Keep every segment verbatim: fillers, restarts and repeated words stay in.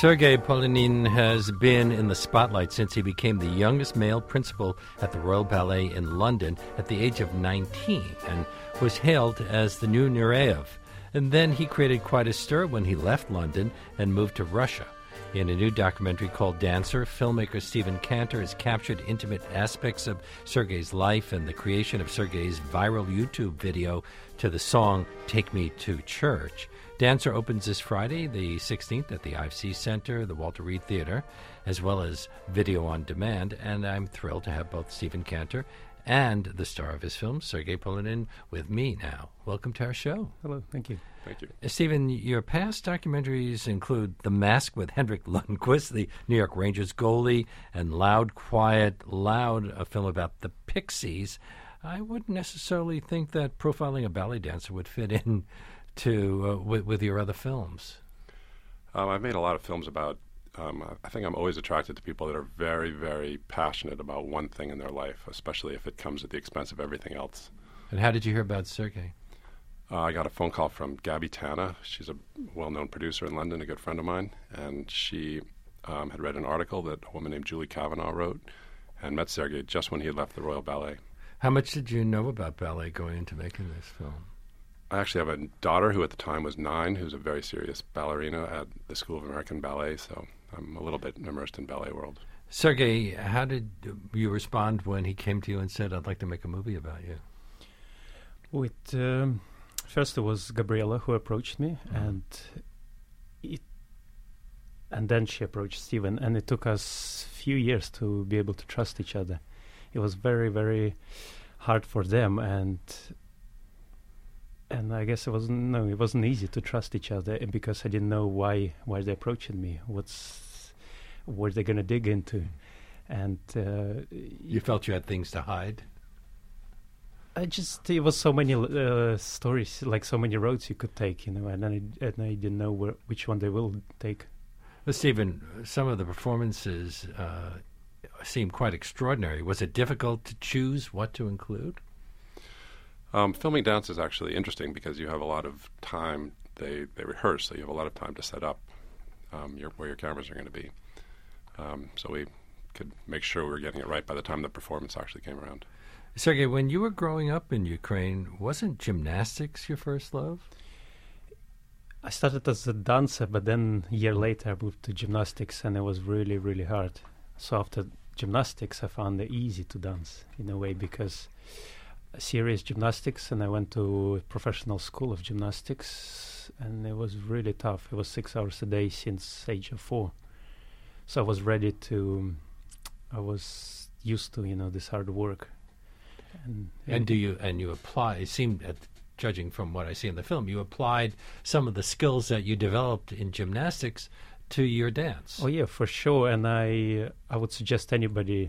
Sergei Polonin has been in the spotlight since he became the youngest male principal at the Royal Ballet in London at the age of nineteen and was hailed as the new Nureyev. And then he created quite a stir when he left London and moved to Russia. In a new documentary called Dancer, filmmaker Stephen Cantor has captured intimate aspects of Sergei's life and the creation of Sergei's viral YouTube video to the song Take Me to Church. Dancer opens this Friday, the sixteenth, at the I F C Center, the Walter Reed Theater, as well as video on demand. And I'm thrilled to have both Stephen Cantor and the star of his film, Sergei Polonin, with me now. Welcome to our show. Hello, thank you. Thank you. Uh, Stephen, your past documentaries include The Mask with Henrik Lundqvist, the New York Rangers goalie, and Loud, Quiet, Loud, a film about the Pixies. I wouldn't necessarily think that profiling a ballet dancer would fit in to uh, with, with your other films. Um, I've made a lot of films about, um, I think I'm always attracted to people that are very, very passionate about one thing in their life, especially if it comes at the expense of everything else. And how did you hear about Sergei? Uh, I got a phone call from Gabby Tana. She's a well-known producer in London, a good friend of mine, and she um, had read an article that a woman named Julie Kavanaugh wrote and met Sergei just when he had left the Royal Ballet. How much did you know about ballet going into making this film? I actually have a daughter who at the time was nine, who's a very serious ballerina at the School of American Ballet, so I'm a little bit immersed in ballet world. Sergei, how did you respond when he came to you and said, I'd like to make a movie about you? With um, first it was Gabriella who approached me, mm-hmm. and it, and then she approached Stephen, and it took us a few years to be able to trust each other. It was very, very hard for them, and and I guess it wasn't no, it wasn't easy to trust each other because I didn't know why why they approached me. What's what they're gonna dig into, and uh, you felt you had things to hide. I just it was so many uh, stories, like so many roads you could take, you know, and I and I didn't know where, which one they will take. Well, Stephen, some of the performances uh, seem quite extraordinary. Was it difficult to choose what to include? Um, filming dance is actually interesting because you have a lot of time. They they rehearse, so you have a lot of time to set up um, your, where your cameras are going to be. Um, so we could make sure we were getting it right by the time the performance actually came around. Sergei, when you were growing up in Ukraine, wasn't gymnastics your first love? I started as a dancer, but then a year later I moved to gymnastics, and it was really, really hard. So after gymnastics, I found it easy to dance in a way because serious gymnastics, and I went to a professional school of gymnastics, and it was really tough. It was six hours a day since age of four. So I was ready to, I was used to, you know, this hard work. And, and do you and you apply? It seemed, at, judging from what I see in the film, you applied some of the skills that you developed in gymnastics to your dance. Oh yeah, for sure. And I I would suggest anybody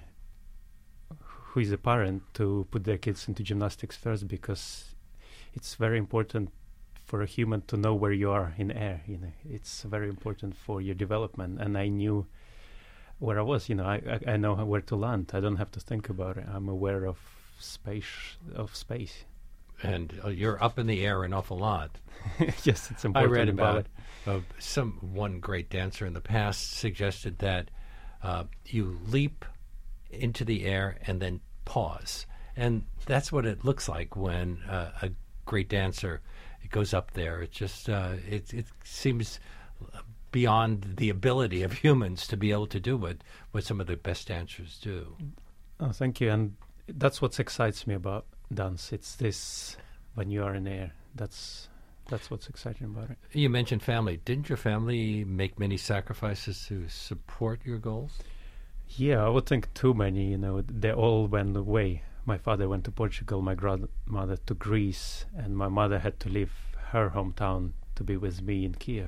who is a parent to put their kids into gymnastics first, because it's very important for a human to know where you are in air. You know, it's very important for your development. And I knew where I was. You know, I I, I know where to land. I don't have to think about it. I'm aware of space of space. And uh, you're up in the air an awful lot. Yes, it's important. I read about uh, some one great dancer in the past suggested that uh, you leap into the air and then pause, and that's what it looks like when uh, a great dancer it goes up there. It just uh, it it seems beyond the ability of humans to be able to do what what some of the best dancers do. Oh, thank you. And that's what excites me about dance. It's this, when you are in air, that's that's what's exciting about it. You mentioned family. Didn't your family make many sacrifices to support your goals? Yeah, I would think too many. You know, they all went away. My father went to Portugal, my grandmother to Greece, and my mother had to leave her hometown to be with me in Kiev.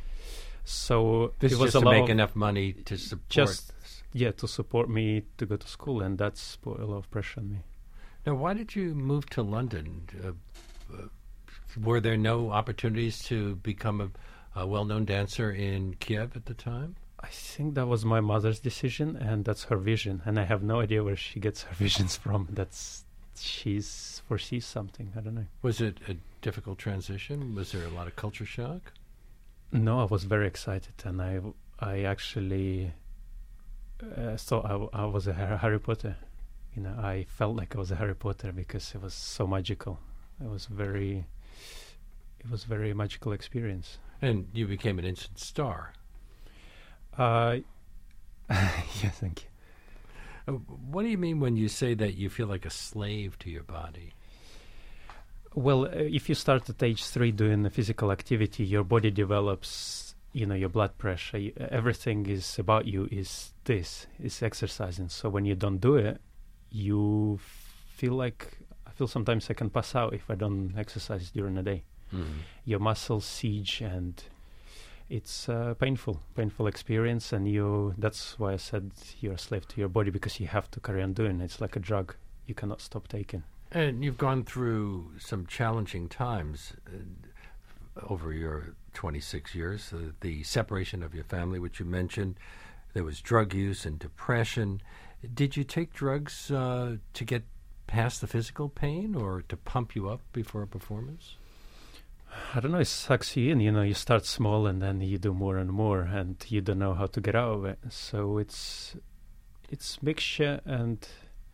So this it is was just a to lot make of enough money to support. Just yeah, to support me to go to school, and that's put a lot of pressure on me. Now, why did you move to London? Uh, uh, were there no opportunities to become a, a well-known dancer in Kiev at the time? I think that was my mother's decision, and that's her vision. And I have no idea where she gets her visions from. That's she's foresees something. I don't know. Was it a difficult transition? Was there a lot of culture shock? No, I was very excited, and I I actually uh, thought I, w- I was a Har- Harry Potter. You know, I felt like I was a Harry Potter because it was so magical. It was very, it was very magical experience. And you became an instant star. Uh, yeah, thank you. Uh, What do you mean when you say that you feel like a slave to your body? Well, uh, if you start at age three doing the physical activity, your body develops, you know, your blood pressure. You, everything is about you is this, is exercising. So when you don't do it, you feel like, I feel sometimes I can pass out if I don't exercise during the day. Mm-hmm. Your muscles siege, and it's uh, painful, painful experience. And you, that's why I said you're a slave to your body, because you have to carry on doing it. It's like a drug. You cannot stop taking. And you've gone through some challenging times uh, over your twenty-six years. Uh, the separation of your family, which you mentioned, there was drug use and depression. Did you take drugs uh, to get past the physical pain or to pump you up before a performance? I don't know, it sucks you in, you know, you start small and then you do more and more and you don't know how to get out of it. So it's it's mixture, and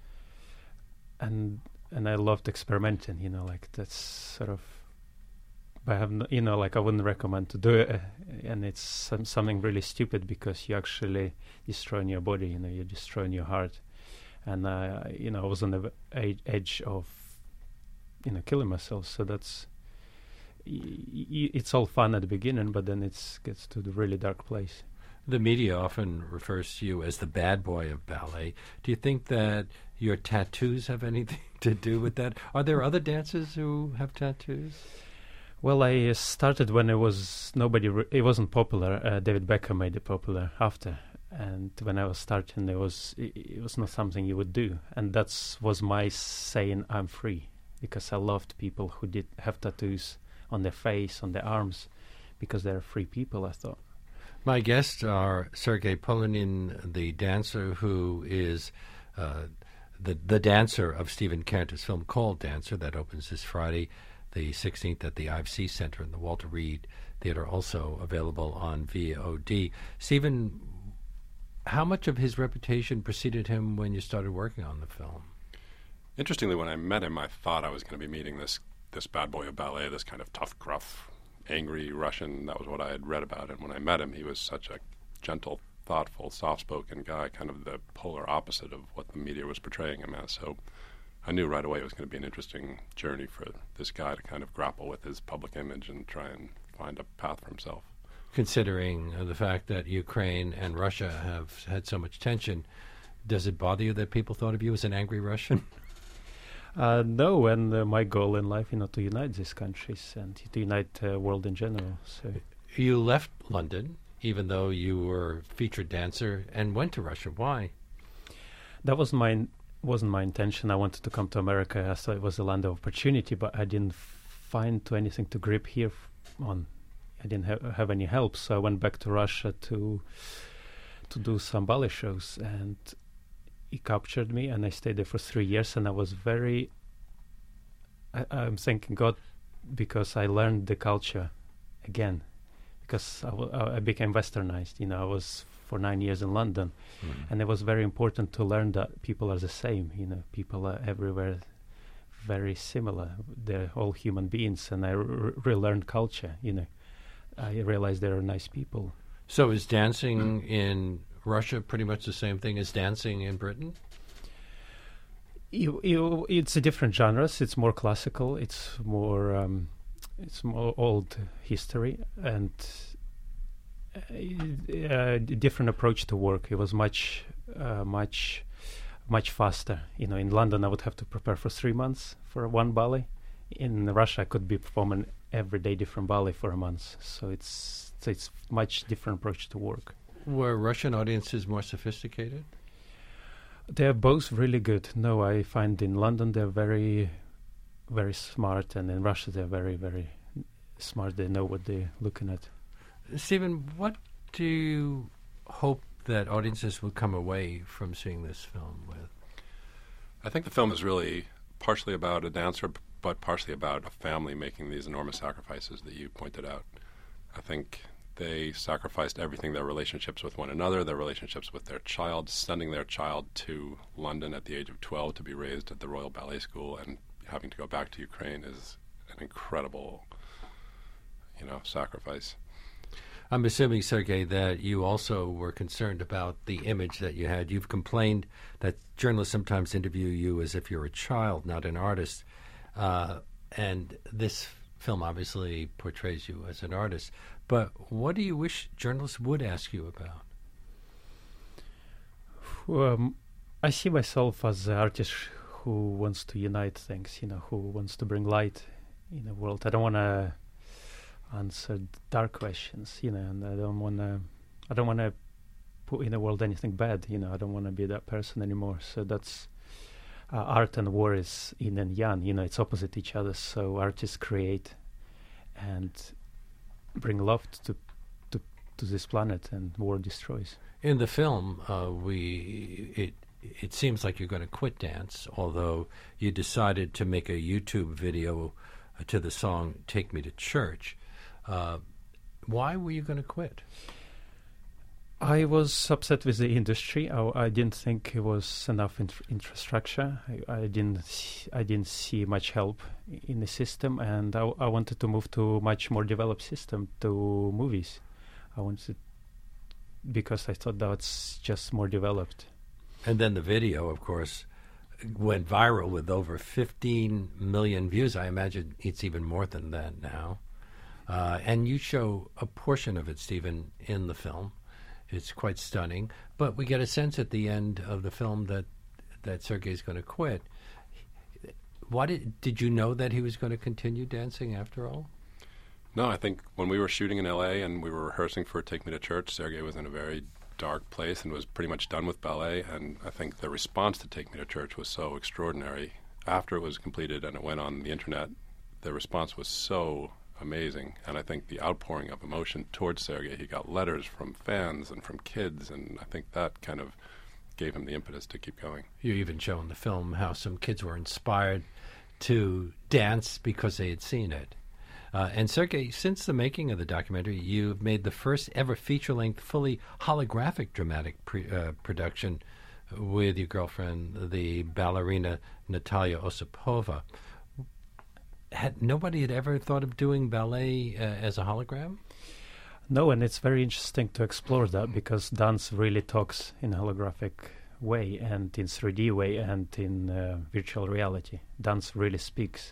and and I loved experimenting, you know, like that's sort of, I have no, you know, like I wouldn't recommend to do it, uh, and it's some, something really stupid because you actually destroying your body, you know, you're destroying your heart. And uh, you know, I was on the ed- edge of, you know, killing myself. So that's, it's all fun at the beginning, but then it gets to the really dark place. The media often refers to you as the bad boy of ballet. Do you think that your tattoos have anything to do with that? Are there other dancers who have tattoos? Well, I uh, started when it was nobody. Re- it wasn't popular. Uh, David Beckham made it popular after, and when I was starting, it was it, it was not something you would do, and that's was my saying I'm free, because I loved people who did have tattoos on their face, on their arms, because they're free people, I thought. My guests are Sergei Polunin, the dancer who is uh, the the dancer of Stephen Cantor's film Called Dancer that opens this Friday, the sixteenth, at the I F C Center in the Walter Reed Theater, also available on V O D. Stephen, how much of his reputation preceded him when you started working on the film? Interestingly, when I met him, I thought I was going to be meeting this this bad boy of ballet, this kind of tough, gruff, angry Russian. That was what I had read about him. When I met him, he was such a gentle, thoughtful, soft-spoken guy, kind of the polar opposite of what the media was portraying him as. So I knew right away it was going to be an interesting journey for this guy to kind of grapple with his public image and try and find a path for himself. Considering uh, the fact that Ukraine and Russia have had so much tension, does it bother you that people thought of you as an angry Russian? Uh, no, and uh, my goal in life, you know, to unite these countries and to unite the uh, world in general. So you left London, even though you were a featured dancer, and went to Russia. Why? That was my wasn't my intention. I wanted to come to America. I thought it was a land of opportunity, but I didn't find to anything to grip here f- on. I didn't ha- have any help, so I went back to Russia to to do some ballet shows, and he captured me, and I stayed there for three years, and I was very, I, I'm thanking God, because I learned the culture again, because I, w- I became westernized. You know, I was for nine years in London, Mm. and it was very important to learn that people are the same. You know, people are everywhere very similar. They're all human beings, and I r- relearned culture, you know. I realized there are nice people. So is dancing in Russia pretty much the same thing as dancing in Britain? You, you, it's a different genres. It's more classical. It's more, um, it's more old history, and a uh, different approach to work. It was much, uh, much, much faster. You know, in London, I would have to prepare for three months for one ballet. In Russia, I could be performing every day different ballet for a month. So it's so it's much different approach to work. Were Russian audiences more sophisticated? They're both really good. No, I find in London they're very, very smart, and in Russia they're very, very smart. They know what they're looking at. Stephen, what do you hope that audiences will come away from seeing this film with? I think the film is really partially about a dancer, but partially about a family making these enormous sacrifices that you pointed out. I think they sacrificed everything, their relationships with one another, their relationships with their child, sending their child to London at the age of twelve to be raised at the Royal Ballet School, and having to go back to Ukraine is an incredible, you know, sacrifice. I'm assuming, Sergei, that you also were concerned about the image that you had. You've complained that journalists sometimes interview you as if you're a child, not an artist. Uh, and this film obviously portrays you as an artist. But what do you wish journalists would ask you about? Um, I see myself as an artist who wants to unite things, you know, who wants to bring light in the world. I don't want to answer dark questions, you know, and I don't want to, I don't want to put in the world anything bad, you know. I don't want to be that person anymore. So that's uh, art and war is yin and yang, you know, it's opposite each other. So artists create and bring love to to to this planet, and war destroys. In the film, uh, we it it seems like you're going to quit dance, although you decided to make a YouTube video uh, to the song "Take Me to Church." Uh, why were you going to quit? I was upset with the industry. I, I didn't think it was enough inf- infrastructure. I, I didn't. See, I didn't see much help in the system, and I, I wanted to move to a much more developed system, to movies. I wanted, because I thought that's just more developed. And then the video, of course, went viral with over fifteen million views. I imagine it's even more than that now. Uh, and you show a portion of it, Stephen, in the film. It's quite stunning. But we get a sense at the end of the film that that Sergei's going to quit. Why did did you know that he was going to continue dancing after all? No, I think when we were shooting in L A and we were rehearsing for Take Me to Church, Sergei was in a very dark place and was pretty much done with ballet. And I think the response to Take Me to Church was so extraordinary. After it was completed and it went on the internet, the response was so amazing, and I think the outpouring of emotion towards Sergei, he got letters from fans and from kids, and I think that kind of gave him the impetus to keep going. You even show in the film how some kids were inspired to dance because they had seen it. Uh, and Sergei, since the making of the documentary, you've made the first ever feature-length, fully holographic dramatic pre- uh, production with your girlfriend, the ballerina Natalia Osipova. Had nobody had ever thought of doing ballet uh, as a hologram? No, and it's very interesting to explore that, because dance really talks in a holographic way and in three D way and in uh, virtual reality. Dance really speaks,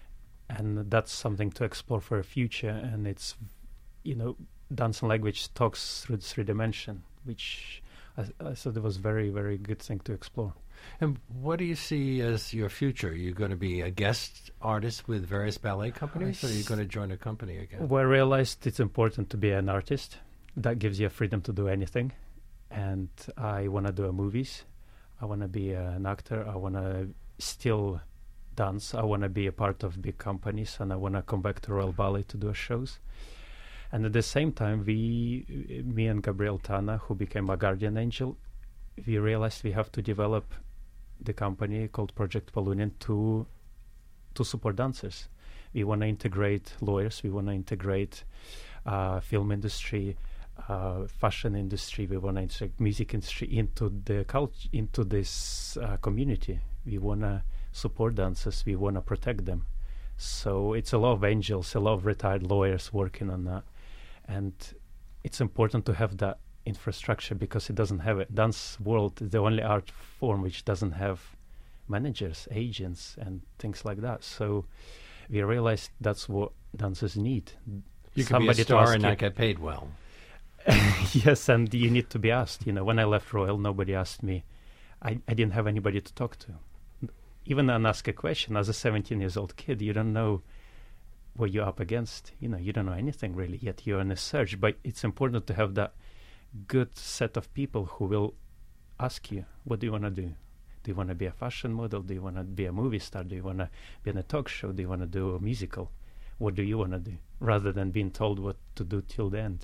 and that's something to explore for the future. And it's, you know, dance and language talks through three dimension, which I, I thought it was very, very good thing to explore. And what do you see as your future? Are you going to be a guest artist with various ballet companies, or are you going to join a company again? Well, I realized it's important to be an artist. That gives you a freedom to do anything. And I want to do movies. I want to be uh, an actor. I want to still dance. I want to be a part of big companies, and I want to come back to Royal Ballet to do shows. And at the same time, we, me and Gabriel Tana, who became a guardian angel, we realized we have to develop the company called Project Polunian to to support dancers. We want to integrate lawyers. We want to integrate uh, film industry, uh, fashion industry. We want to integrate music industry into the cult- into this uh, community. We want to support dancers. We want to protect them. So it's a lot of angels, a lot of retired lawyers working on that, and it's important to have that infrastructure, because it doesn't have it. Dance world is the only art form which doesn't have managers, agents, and things like that. So we realized that's what dancers need. You can be a star and not get paid well. Yes, and you need to be asked. You know, when I left Royal, nobody asked me. I, I didn't have anybody to talk to. Even and ask a question. As a seventeen years old kid, you don't know what you're up against. You know, you don't know anything really, yet you're in a search. But it's important to have that good set of people who will ask you, what do you want to do? Do you want to be a fashion model? Do you want to be a movie star? Do you want to be in a talk show? Do you want to do a musical? What do you want to do? Rather than being told what to do till the end.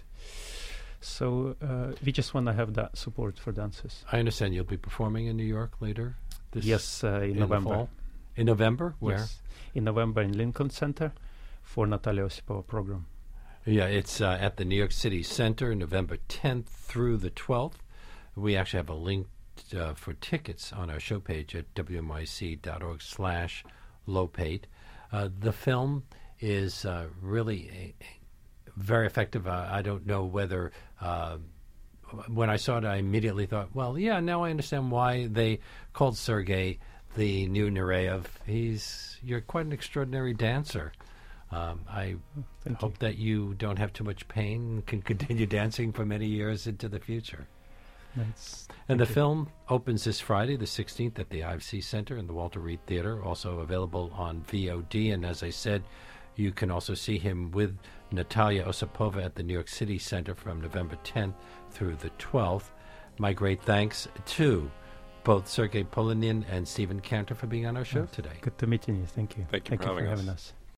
So uh, we just want to have that support for dancers. I understand you'll be performing in New York later this Yes, uh, in, in November. Fall. In November? Where? Yes. In November in Lincoln Center for Natalia Osipova program. Yeah, it's uh, at the New York City Center, November tenth through the twelfth. We actually have a link uh, for tickets on our show page at w m y c dot org slash lopate. Uh, the film is uh, really a, a very effective. Uh, I don't know whether, uh, when I saw it, I immediately thought, well, yeah, now I understand why they called Sergei the new Nureyev. He's, you're quite an extraordinary dancer. Um, I Thank hope you. that you don't have too much pain and can continue dancing for many years into the future. That's, And the thank you. film opens this Friday, the sixteenth, at the I F C Center in the Walter Reed Theater, also available on V O D. And as I said, you can also see him with Natalia Osipova at the New York City Center from November tenth through the twelfth. My great thanks to both Sergei Polonin and Stephen Cantor for being on our show Yes. today. Good to meet you. Thank you. Thank you Thank for you for having having us. us.